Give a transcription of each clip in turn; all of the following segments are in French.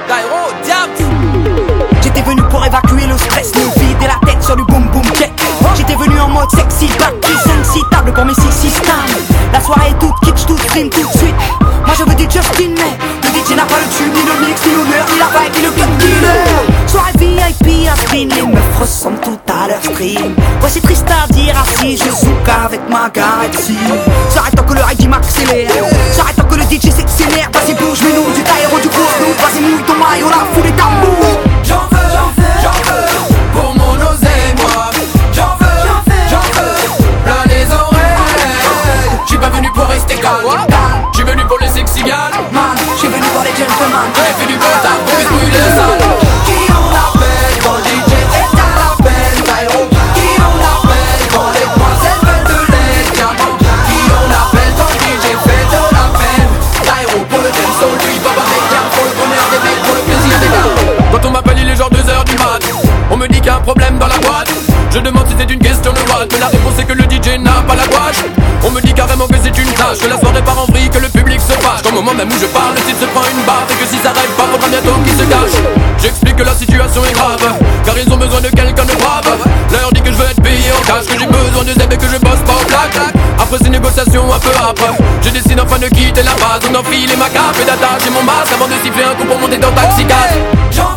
Dairo, diable. J'étais venu pour évacuer le stress, me vider la tête sur du boom boom check. J'étais venu en mode sexy, back, incitable pour mes six stars. La soirée est toute kitsch, toute stream, tout de suite. Moi je veux du Justin, mais le DJ n'a pas le tube, ni le mix, ni l'honneur, ni la vibe, ni le cut killer. Soirée VIP à spin, les meufs ressemblent toutes à leur stream. Ouais c'est triste à dire, assis, je zouk avec ma galaxie. S'arrête tant que le ride m'accélère, s'arrête tant que le DJ s'accélère. Vas-y bouge, mais nous du Dairo, du cours, nous. Vas-y mouille ton maillot, la foule est à bout. J'en veux, pour mon oseille, moi. J'en veux, plein les oreilles. J'suis pas venu pour rester calme, j'suis venu pour les sexy gals. Man, j'suis venu pour les gentlemen. J'ai fait du beau tard pour que brûler le sale. Qui on appelle quand le DJ est à la peine, Dairo? Qui on appelle quand les demoiselles veulent de l'aide, diamant? Qui on appelle quand le DJ fait de la peine? Dairo pour le dancehall, lui, Baba Mecca, pour le bonheur des mecs, pour le plaisir des gars. Quand on m'appelle, il est genre 2h du mat. On me dit qu'il y a un problème dans la boîte. Je demande si c'est une question de what, mais la réponse est que le DJ n'a pas la gouache. On me dit carrément que c'est une tâche, que la soirée part en vrille, que le public se fâche. Qu'au moment même où je parle, le titre se prend une baffe, et que si ça rêve pas, faudra bientôt qu'il se cache. J'explique que la situation est grave, car ils ont besoin de quelqu'un de brave. Leur dit que je veux être payé en cash, que j'ai besoin de zèbre et que je bosse pas au black. Après ces négociations un peu âpres, je décide enfin de quitter la base. On enfile ma cape et d'attacher mon masque avant de siffler un coup pour monter dans Taxi Cab. J'en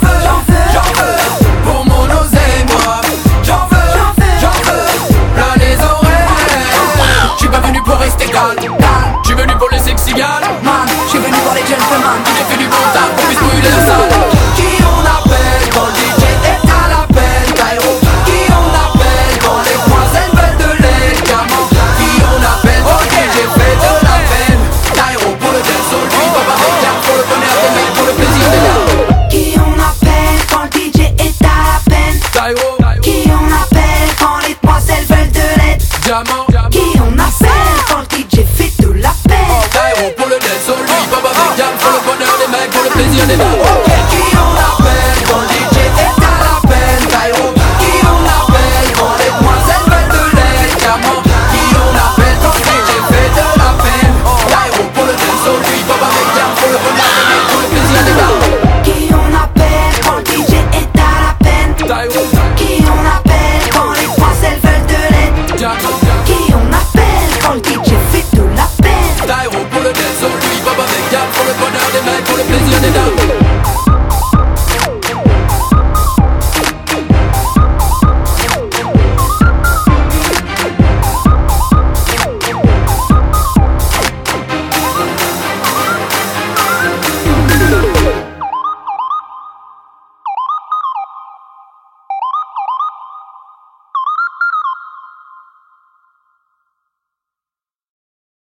veux, pour mon oseille, moi. J'en veux, plein les oreilles. J'suis pas venu pour rester calme, j'suis venu pour les sexy gals. Man, j'suis venu pour les gentlemen. J'ai fait du bon tard pour puisse brûler le sale. Qui on appelle quand le DJ est à la peine, Dairo? Qui on appelle quand les demoiselles veulent de l'aide, diamant? Qui on appelle quand le DJ fait de la peine? Dairo pour le dancehall, lui, Baba Mecca, pour le bonheur des mecs, pour le plaisir des gars. Qui on appelle quand le DJ est à la peine? Dairo, Qui on appelle quand les demoiselles veulent de l'aide? diamant. Qui on appelle quand le DJ fait de la peine? Dairo pour le dancehall, lui, Baba Mecca, pour le bonheur des mecs, pour le plaisir des gars. Qui on appelle quand le DJ est à la peine, Dairo? Qui on appelle quand les demoiselles veulent de l'aide, diamant? Qui on appelle quand le DJ fait de la peine? Dairo pour le dancehall, lui, Baba Mecca, pour le bonheur des mecs, pour le plaisir des gars. Qui on appelle quand le DJ est à la peine? Dairo, Qui on appelle quand les demoiselles veulent de l'aide? diamant. Qui on appelle quand le DJ fait de la peine? Dairo pour le dancehall, lui, Baba Mecca, pour le bonheur des mecs, pour le plaisir des dames.